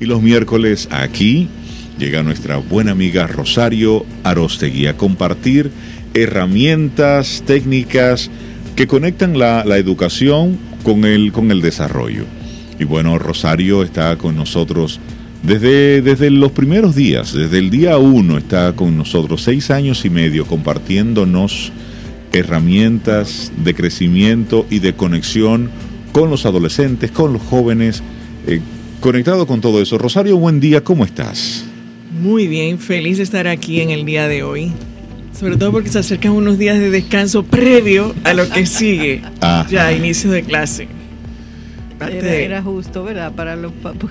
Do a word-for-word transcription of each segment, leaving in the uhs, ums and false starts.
Y los miércoles aquí llega nuestra buena amiga Rosario Aróstegui a compartir herramientas, técnicas que conectan la, la educación con el, con el desarrollo. Y bueno, Rosario está con nosotros desde, desde los primeros días, desde el día uno está con nosotros, seis años y medio, compartiéndonos herramientas de crecimiento y de conexión con los adolescentes, con los jóvenes, eh, conectado con todo eso. Rosario, buen día, ¿cómo estás? Muy bien, feliz de estar aquí en el día de hoy. Sobre todo porque se acercan unos días de descanso previo a lo que sigue. Ajá. Ya, inicio de clase. Era, era justo, ¿verdad? Para los papás.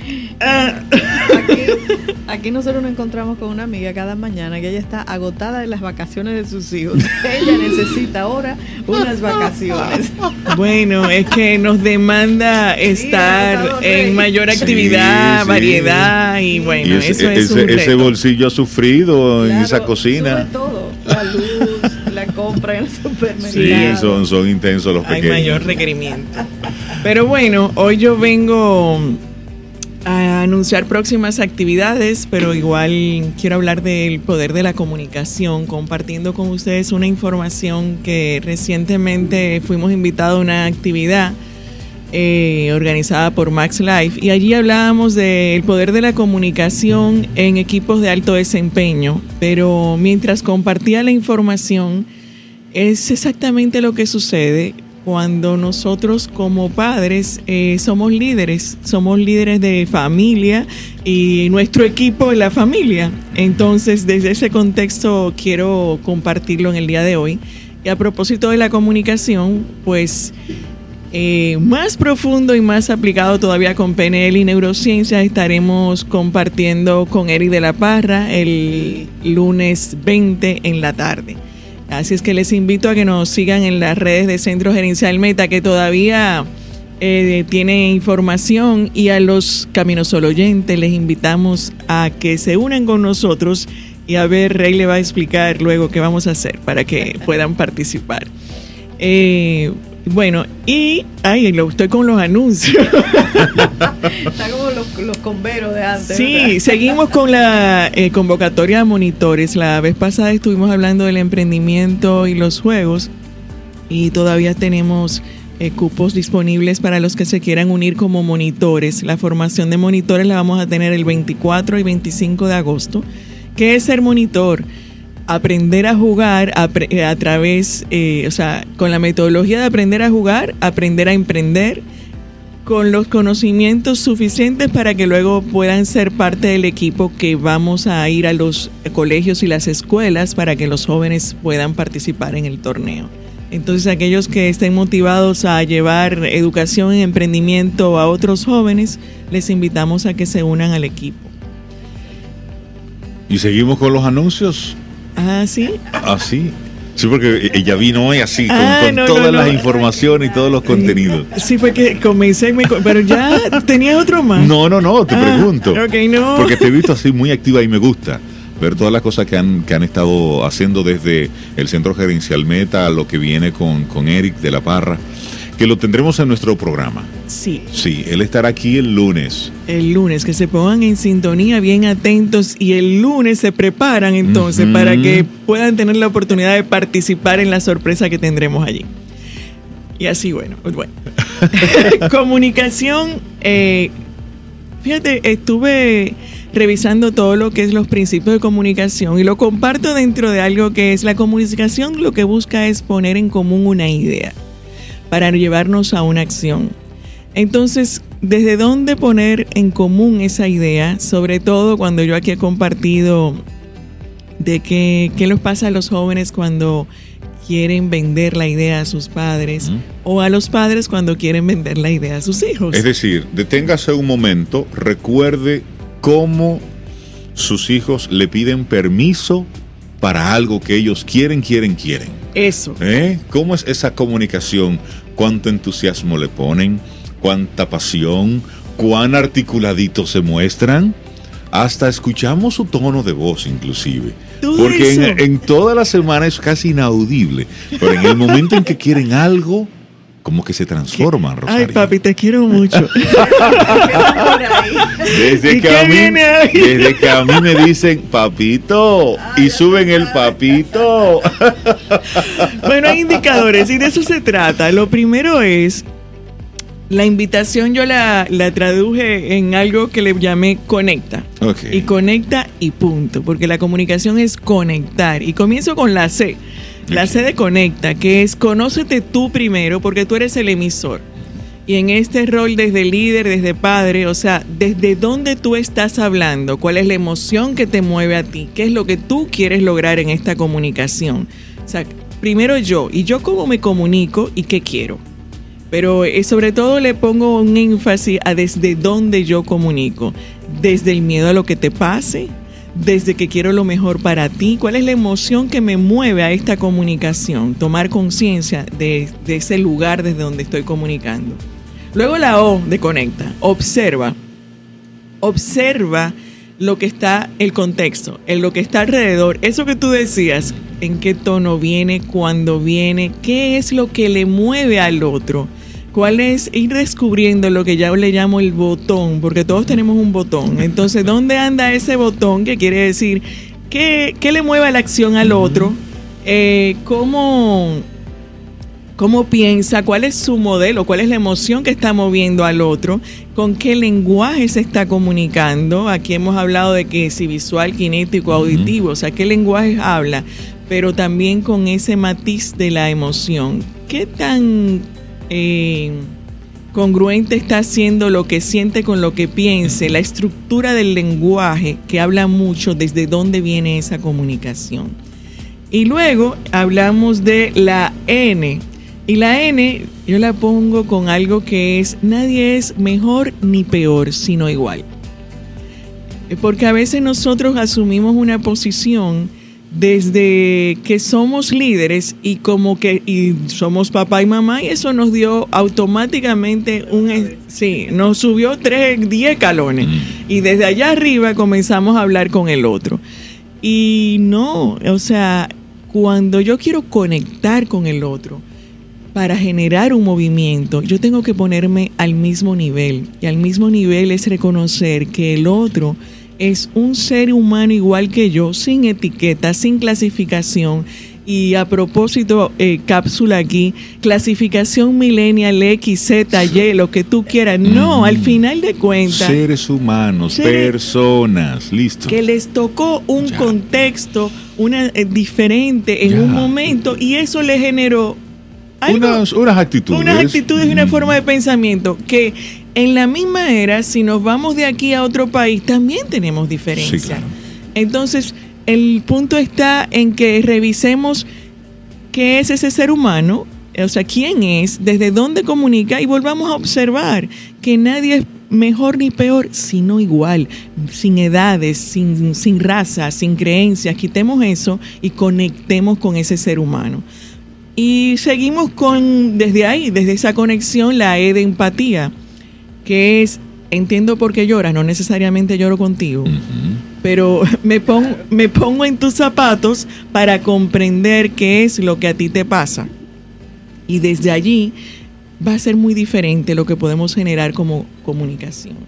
Aquí, aquí nosotros nos encontramos con una amiga cada mañana que ella está agotada de las vacaciones de sus hijos. Ella necesita ahora unas vacaciones. Bueno, es que nos demanda estar sí, en mayor actividad, sí, sí. variedad y bueno, y ese, eso es ese, un reto. Ese bolsillo ha sufrido claro, en esa cocina. Sobre todo, la luz, la compra en el supermercado. Sí, son, son intensos los pequeños. Hay mayor requerimiento. Pero bueno, hoy yo vengo a anunciar próximas actividades, pero igual quiero hablar del poder de la comunicación, compartiendo con ustedes una información que recientemente fuimos invitados a una actividad eh, organizada por Max Life y allí hablábamos del poder de la comunicación en equipos de alto desempeño, pero mientras compartía la información es exactamente lo que sucede cuando nosotros como padres eh, somos líderes, somos líderes de familia y nuestro equipo es la familia. Entonces, desde ese contexto quiero compartirlo en el día de hoy. Y a propósito de la comunicación, pues eh, más profundo y más aplicado todavía con P N L y neurociencias, estaremos compartiendo con Eric de la Parra el lunes veinte en la tarde. Así es que les invito a que nos sigan en las redes de Centro Gerencial Meta, que todavía eh, tiene información, y a los Caminosol oyentes les invitamos a que se unan con nosotros y a ver, Rey le va a explicar luego qué vamos a hacer para que puedan participar. Eh, bueno, y ay, lo estoy con los anuncios. Está como los, los converos de antes. Sí, ¿verdad? seguimos con la eh, convocatoria de monitores. La vez pasada estuvimos hablando del emprendimiento y los juegos y todavía tenemos eh, cupos disponibles para los que se quieran unir como monitores. La formación de monitores la vamos a tener el veinticuatro y veinticinco de agosto. ¿Qué es ser monitor? Aprender a jugar a, a través, eh, o sea, con la metodología de aprender a jugar, aprender a emprender, con los conocimientos suficientes para que luego puedan ser parte del equipo que vamos a ir a los colegios y las escuelas para que los jóvenes puedan participar en el torneo. Entonces, aquellos que estén motivados a llevar educación y emprendimiento a otros jóvenes, les invitamos a que se unan al equipo. ¿Y seguimos con los anuncios? Ah, ¿sí? Ah, sí. Sí, porque ella vino hoy así, con, ah, con no, todas no, las no. informaciones y todos los contenidos. Sí, fue que comencé, pero ya tenía otro más. No, no, no, te ah, pregunto. Ok, no. Porque te he visto así muy activa y me gusta ver todas las cosas que han, que han estado haciendo desde el Centro Gerencial Meta a lo que viene con, con Eric de la Parra, que lo tendremos en nuestro programa. Sí. Sí, él estará aquí el lunes. El lunes, que se pongan en sintonía, bien atentos, y el lunes se preparan entonces uh-huh. para que puedan tener la oportunidad de participar en la sorpresa que tendremos allí. Y así, bueno, bueno. Comunicación, eh, fíjate, estuve revisando todo lo que es los principios de comunicación y lo comparto dentro de algo que es la comunicación. Lo que busca es poner en común una idea para llevarnos a una acción. Entonces, ¿desde dónde poner en común esa idea? Sobre todo cuando yo aquí he compartido de que, qué les pasa a los jóvenes cuando quieren vender la idea a sus padres uh-huh. o a los padres cuando quieren vender la idea a sus hijos. Es decir, deténgase un momento, recuerde cómo sus hijos le piden permiso para algo que ellos quieren, quieren, quieren. Eso. ¿Eh? ¿Cómo es esa comunicación? ¿Cuánto entusiasmo le ponen? ¿Cuánta pasión? ¿Cuán articuladitos se muestran? Hasta escuchamos su tono de voz inclusive. Porque en, en toda la semana es casi inaudible. Pero en el momento en que quieren algo, como que se transforman, Rosario. Ay, papi, te quiero mucho. Desde que, a mí, desde que a mí me dicen papito y suben el papito. Bueno, hay indicadores y de eso se trata. Lo primero es, la invitación yo la, la traduje en algo que le llamé conecta. Okay. Y conecta y punto, porque la comunicación es conectar. Y comienzo con la C. La C de conecta, que es conócete tú primero, porque tú eres el emisor. Y en este rol desde líder, desde padre, o sea, desde dónde tú estás hablando, cuál es la emoción que te mueve a ti, qué es lo que tú quieres lograr en esta comunicación. O sea, primero yo, y yo cómo me comunico y qué quiero. Pero eh, sobre todo le pongo un énfasis a desde dónde yo comunico. Desde el miedo a lo que te pase, desde que quiero lo mejor para ti, cuál es la emoción que me mueve a esta comunicación, tomar conciencia de, de ese lugar desde donde estoy comunicando. Luego la O de conecta, observa, observa lo que está, el contexto, en lo que está alrededor, eso que tú decías, en qué tono viene, cuándo viene, qué es lo que le mueve al otro. ¿Cuál es? Ir descubriendo lo que ya le llamo el botón, porque todos tenemos un botón. Entonces, ¿dónde anda ese botón? Que quiere decir, ¿qué, qué le mueve la acción al otro? Eh, ¿cómo, ¿Cómo piensa? ¿Cuál es su modelo? ¿Cuál es la emoción que está moviendo al otro? ¿Con qué lenguaje se está comunicando? Aquí hemos hablado de que si visual, kinético, auditivo, o sea, ¿qué lenguaje habla? Pero también con ese matiz de la emoción. ¿Qué tan Eh, congruente está haciendo lo que siente con lo que piense? La estructura del lenguaje, que habla mucho desde dónde viene esa comunicación. Y luego hablamos de la N. Y la N yo la pongo con algo que es: nadie es mejor ni peor, sino igual. Porque a veces nosotros asumimos una posición desde que somos líderes y como que y somos papá y mamá, y eso nos dio automáticamente un, sí, nos subió tres, diez escalones, y desde allá arriba comenzamos a hablar con el otro. Y no, o sea, cuando yo quiero conectar con el otro para generar un movimiento, yo tengo que ponerme al mismo nivel, y al mismo nivel es reconocer que el otro es un ser humano igual que yo, sin etiqueta, sin clasificación. Y a propósito, eh, cápsula aquí, clasificación millennial, X, Z, Y, lo que tú quieras. No, mm. al final de cuentas, seres humanos, seres personas, listo. Que les tocó un ya. contexto una eh, diferente en ya. un momento, y eso le generó algo, unas, unas actitudes. Unas actitudes y una mm. forma de pensamiento que en la misma era, si nos vamos de aquí a otro país, también tenemos diferencias. Sí, claro. Entonces, el punto está en que revisemos qué es ese ser humano, o sea, quién es, desde dónde comunica, y volvamos a observar que nadie es mejor ni peor, sino igual, sin edades, sin, sin raza, sin creencias. Quitemos eso y conectemos con ese ser humano. Y seguimos con, desde ahí, desde esa conexión, la E de empatía, que es, entiendo por qué lloras, no necesariamente lloro contigo, uh-huh. pero me, pon, me pongo en tus zapatos para comprender qué es lo que a ti te pasa. Y desde allí va a ser muy diferente lo que podemos generar como comunicación.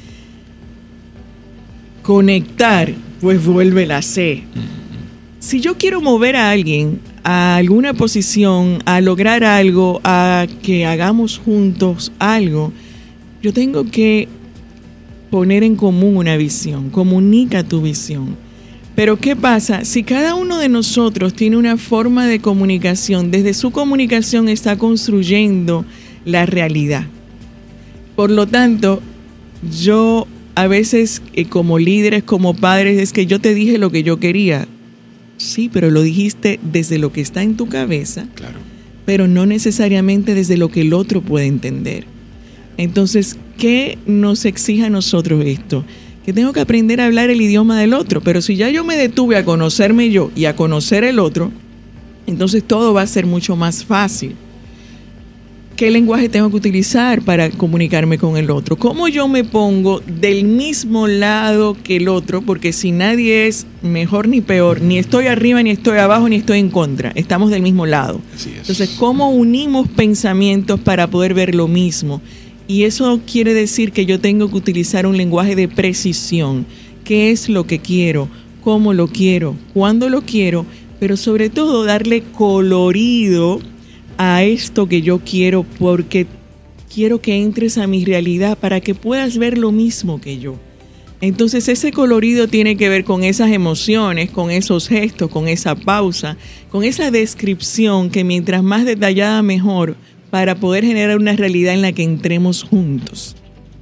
Conectar, pues vuelve la C. Uh-huh. Si yo quiero mover a alguien a alguna posición, a lograr algo, a que hagamos juntos algo, yo tengo que poner en común una visión. Comunica tu visión. Pero ¿qué pasa? Si cada uno de nosotros tiene una forma de comunicación, desde su comunicación está construyendo la realidad. Por lo tanto, yo a veces eh, como líderes, como padres, es que yo te dije lo que yo quería. Sí, pero lo dijiste desde lo que está en tu cabeza, claro. pero no necesariamente desde lo que el otro puede entender. Entonces, ¿qué nos exige a nosotros esto? Que tengo que aprender a hablar el idioma del otro, pero si ya yo me detuve a conocerme yo y a conocer el otro, entonces todo va a ser mucho más fácil. ¿qué lenguaje tengo que utilizar para comunicarme con el otro? ¿Cómo yo me pongo del mismo lado que el otro? Porque si nadie es mejor ni peor, ni estoy arriba, ni estoy abajo, ni estoy en contra. Estamos del mismo lado. Así es. Entonces, ¿cómo unimos pensamientos para poder ver lo mismo? Y eso quiere decir que yo tengo que utilizar un lenguaje de precisión. ¿Qué es lo que quiero? ¿Cómo lo quiero? ¿Cuándo lo quiero? Pero sobre todo darle colorido a esto que yo quiero, porque quiero que entres a mi realidad para que puedas ver lo mismo que yo. Entonces ese colorido tiene que ver con esas emociones, con esos gestos, con esa pausa, con esa descripción que mientras más detallada mejor, para poder generar una realidad en la que entremos juntos.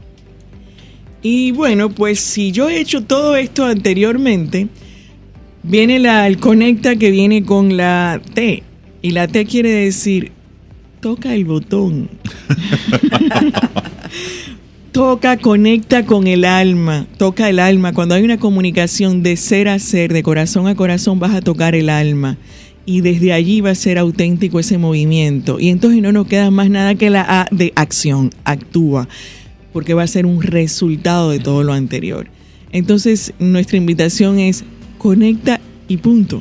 Y bueno, pues si yo he hecho todo esto anteriormente, viene la, el conecta que viene con la T. Y la T quiere decir, toca el botón. Toca, conecta con el alma, toca el alma. Cuando hay una comunicación de ser a ser, de corazón a corazón, vas a tocar el alma. Y desde allí va a ser auténtico ese movimiento. Y entonces no nos queda más nada que la A de acción, actúa. Porque va a ser un resultado de todo lo anterior. Entonces nuestra invitación es, conecta y punto.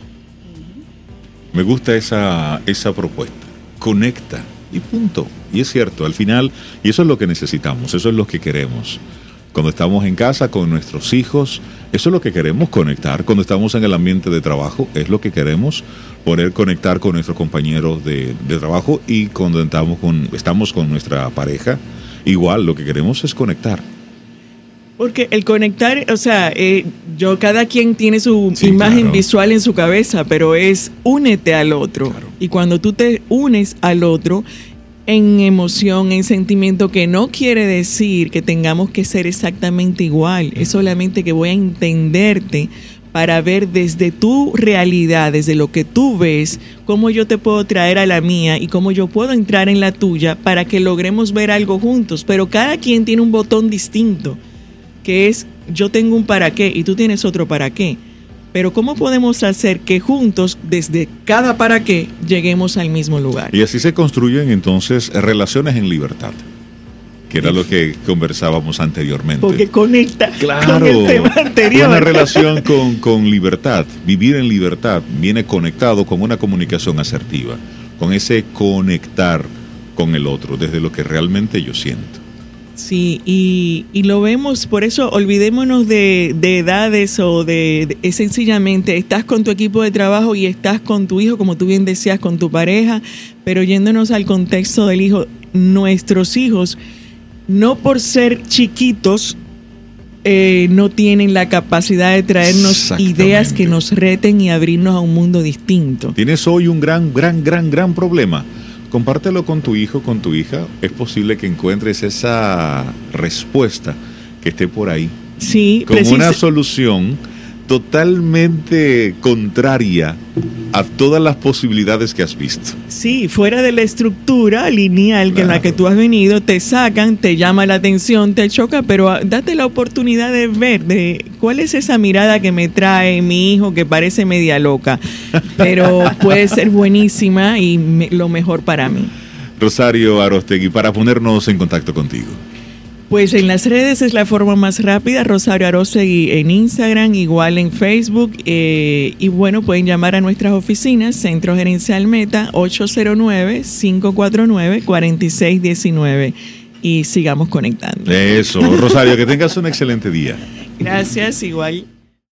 Me gusta esa, esa propuesta. Conecta y punto. Y es cierto, al final, y eso es lo que necesitamos, eso es lo que queremos. Cuando estamos en casa con nuestros hijos, eso es lo que queremos, conectar. Cuando estamos en el ambiente de trabajo, es lo que queremos, poder conectar con nuestros compañeros de, de trabajo. Y cuando estamos con, estamos con nuestra pareja, igual lo que queremos es conectar. Porque el conectar, o sea, eh, yo cada quien tiene su sí, imagen claro. visual en su cabeza, pero es únete al otro. Claro. Y cuando tú te unes al otro en emoción, en sentimiento, que no quiere decir que tengamos que ser exactamente igual, es solamente que voy a entenderte para ver desde tu realidad, desde lo que tú ves, cómo yo te puedo traer a la mía y cómo yo puedo entrar en la tuya para que logremos ver algo juntos. Pero cada quien tiene un botón distinto, que es yo tengo un para qué y tú tienes otro para qué. Pero ¿cómo podemos hacer que juntos, desde cada para qué, lleguemos al mismo lugar? Y así se construyen entonces relaciones en libertad, que era lo que conversábamos anteriormente. Porque conecta claro, con el tema anterior. Una relación con, con libertad, vivir en libertad, viene conectado con una comunicación asertiva, con ese conectar con el otro, desde lo que realmente yo siento. Sí, y, y lo vemos, por eso olvidémonos de, de edades o de, de es sencillamente estás con tu equipo de trabajo y estás con tu hijo, como tú bien decías, con tu pareja, pero yéndonos al contexto del hijo, nuestros hijos, no por ser chiquitos, eh, no tienen la capacidad de traernos ideas que nos reten y abrirnos a un mundo distinto. Tienes hoy un gran, gran, gran, gran problema. Compártelo con tu hijo, con tu hija. Es posible que encuentres esa respuesta que esté por ahí. Sí, con precis- una solución totalmente contraria a todas las posibilidades que has visto. Sí, fuera de la estructura lineal que claro. en la que tú has venido, te sacan, te llama la atención, te choca, pero date la oportunidad de ver de cuál es esa mirada que me trae mi hijo que parece media loca, pero puede ser buenísima y me, lo mejor para mí. Rosario Aróstegui, para ponernos en contacto contigo. Pues en las redes es la forma más rápida, Rosario Aróstegui en Instagram, igual en Facebook, eh, y bueno, pueden llamar a nuestras oficinas, Centro Gerencial Meta, ocho cero nueve, cinco cuatro nueve, cuatro seis uno nueve, y sigamos conectando. Eso, Rosario, que tengas un excelente día. Gracias, igual.